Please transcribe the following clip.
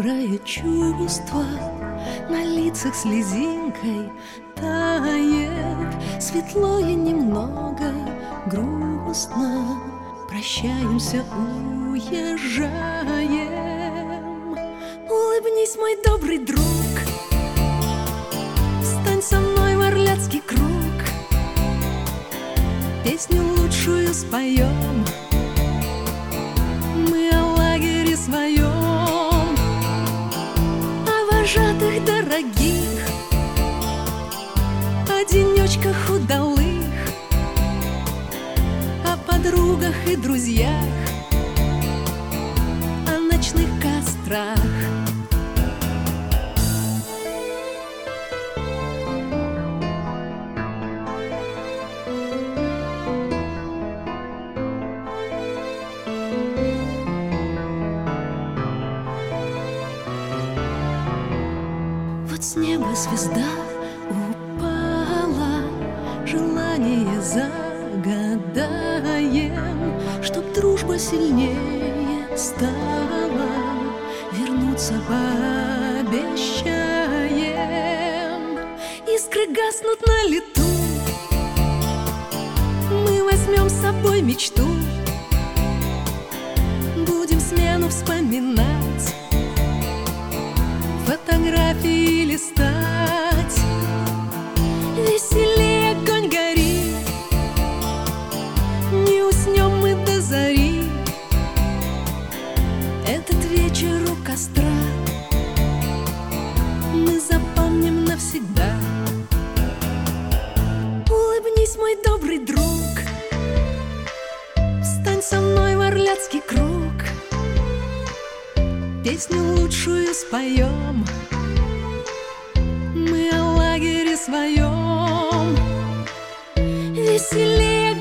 Играет чувство, на лицах слезинкой тает. Светло и немного грустно, прощаемся, уезжаем. Улыбнись, мой добрый друг, встань со мной в орляцкий круг, песню лучшую споем. Мы о лагере своем, о вожатых дорогих, о денечках удалых, о подругах и друзьях, о ночных кострах. Вот с неба звезда упала, желание загадаем, чтоб дружба сильнее стала, вернуться пообещаем. Искры гаснут на лету, мы возьмем с собой мечту, будем смену вспоминать, фотографии листать. Веселее огонь горит, не уснем мы до зари. Этот вечер у костра мы запомним навсегда. Улыбнись, мой добрый друг, встань со мной в орляцкий круг, песню лучшую споем. Мы о лагере своем, веселее